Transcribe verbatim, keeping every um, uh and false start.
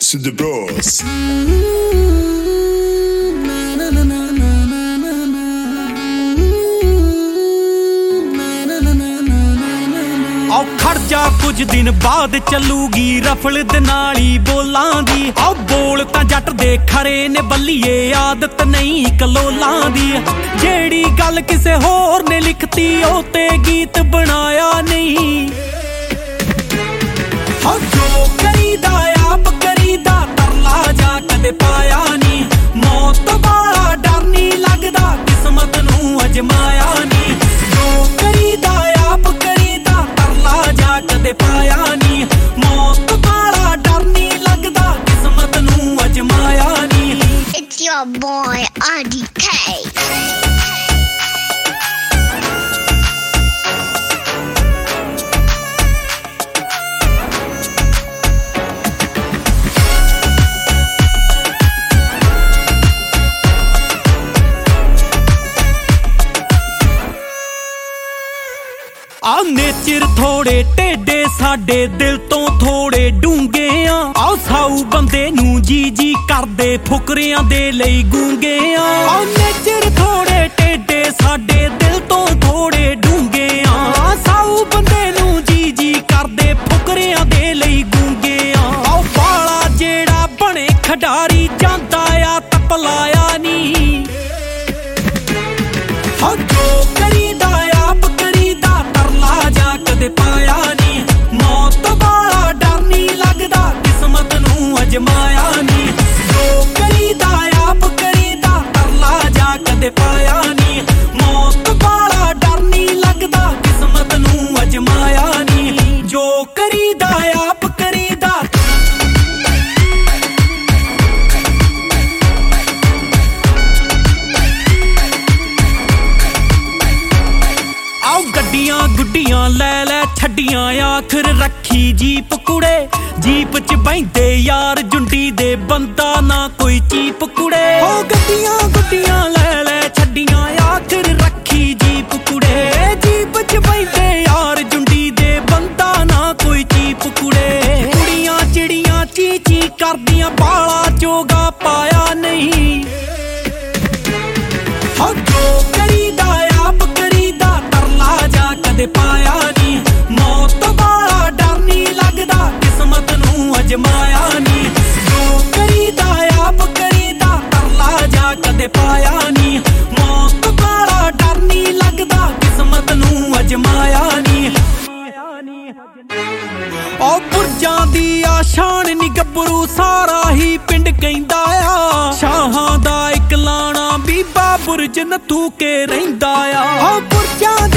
to the boss. आओ खड़ जा कुछ दिन बाद चलूगी रफल दे नाली बोलां दी। आओ बोल तां जट दे खरे ने बल्लीए आदत नहीं कलोलां दी। जेड़ी गल किसे होर ने लिखती ओ ते गीत बनाया नहीं। हाँ जो करीदा आप करीदा तरला जा कदे पाया नहीं। मौत वाला डर नहीं लगदा किस्मत नूं अजमाया नहीं। जो करीदा आप करीदा तरला जा कदे पाया नहीं। मौत वाला डर नहीं लगदा किस्मत नूं अजमाया नहीं। It's your boy R D K. आ नेचर थोड़े टेढ़े साडे दिल तो थोड़े डूंगे आ। आओ साऊ बंदे नू जी जी करदे फुकरियां दे लई गूंगे आ। आओ नेचर थोड़े टेढ़े साडे दिल तो थोड़े डूंगे आ। साऊ बंदे नू जी जी करदे फुकरियां दे लई गूंगे आ। आओ बाला जेड़ा बने खडारी जांदा आ तपलाया नी। हाँ जो करीदा आप करीदा तरला जा कदे पाया नी। मौत वाला डर नहीं लगदा किस्मत नूं अजमाया नी। जो करीदा आप करीदा तरला जा कदे पाया नी। मौत वाला डर नहीं लगदा किस्मत नूं अजमाया नी। जो करीदा आप करीदा आओ गड्डियां गुड्डियां लै लै छड्डियां आखिर रखी जीप कुड़े। जीप च बहिंदे यार जुंडी दे बंदा ना कोई चीप कुड़े। ओ गड्डियां गुड्डियां लै लै छड्डियां आखिर रखी जीप कुड़े। जीप च बहिंदे यार जुंडी दे बंदा ना कोई चीप कुड़े। कुड़ियां चिड़ियां ची ची करदियां बाला चोगा पाया नहीं। हाँ जो करीदा आप करीदा तरला जा कदे पाया नी। मौत वाला डर नहीं लगदा किस्मत नूं अजमाया नी। जो करीदा आप करीदा तरला जा कदे पाया नी। मौत वाला डर नहीं लगदा किस्मत नूं अजमाया नी। ओ पुरजां दी आशान नी गब्बरू सारा ही पिंड कहंदा आ। शाहां दा इक लाणा बीबा बुरज नथू के रहिंदा आ। ओ पुरजां